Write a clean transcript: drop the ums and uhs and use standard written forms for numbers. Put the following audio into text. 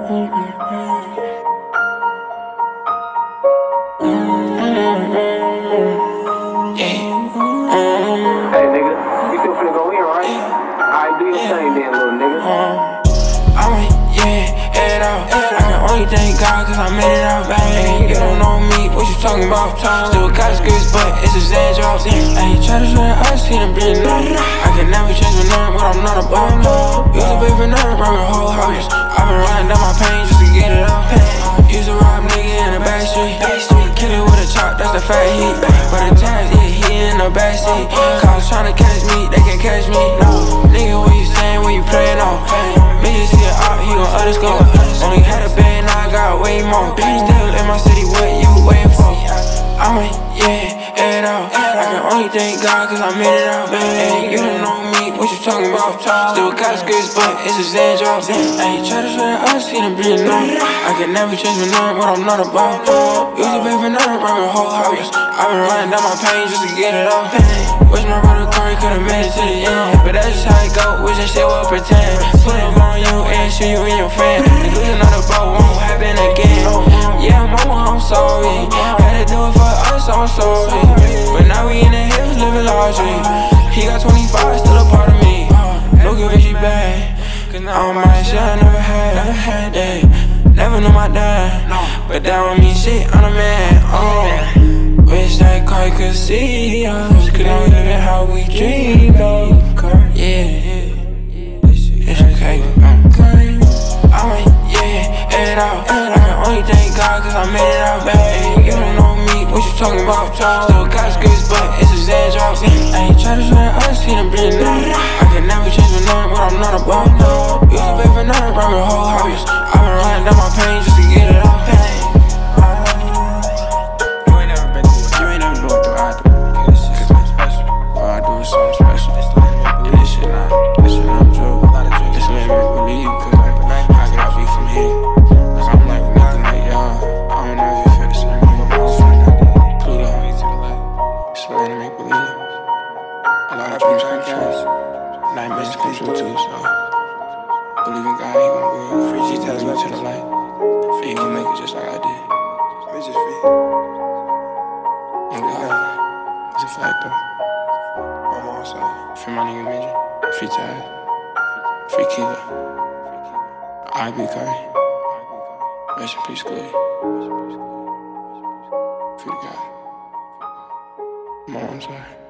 Hey nigga, you still finna go in, right? Alright, do your thing then, little nigga. Head out. I can only thank God cause I made it out, baby. You don't know me, what you talking about? Still got skirts, but it's a Zan drop. Ayy, try to swear I see them bleeding out. I can never change my name, but I'm not about. Used to pay for nothing, run the whole house. I've been running down my pain just to get it out. Used to rob nigga in the backstreet. Kill it with a chop, that's the fat heat. But the times, yeah, he in the backseat. Cops tryna catch me, they can't catch me. No, nigga, what you saying when you playin' on? Bitches see it out, he gon' underscore. Only had a bag, now I got way more. Still in my city, what you waiting for? Head out. I can only thank God cause I made it out, baby. You don't know me, what you talking about? Still got skirts, but it's a Zan drop. Ayy, try to swear I see them bleeding out. I can never change my name, what I'm not about. Used to pay for nothing, run the whole house. I've been running down my pain just to get it out. Wish my brother Corey could've made it to the end, but that's just how it go, wish that shit would pretend. Put up on you and shoot you and your friend. Losing on the boat won't happen again. Yeah, mama, I'm sorry. Had to do it for us, I'm sorry. But now we in the hills living largely. He got 25, still a part of me. Look at she bad, cause now I'm my shit I never had that. Never knew my dad, but that don't mean shit, I'm a man. Wish that car could see us, cause now we living how we dream of. It's okay. Head out. I can only thank God cause I made it out, baby. You don't know me, what you talking about? Still got skirts, but it's a Zan drop. Ayy, try to swear I see them bleeding out. I can never change my name, what I'm not about. Used to pay for nothing, run the whole house. I've been running down my pain just to get it out. You ain't never been through I do. Cause I'm special. All I do is something special. And this shit not true. Just let me believe, cause I gotta be from here. I'm like nothing like y'all. I don't know if you feel the same way. I'm all from Pluto, way to the left. Just let me make believe. A lot of dreams come true. Nightmares come true too, so believe in God, he gon' real free. He tells me to the light. He can make it just like I did. Bitches free. And God, it's a fact though. I'm also free my nigga Midget. Free Taz. Free Killer. I be Curry. Rest in peace, Chloe. Free to God. Mom, I'm sorry.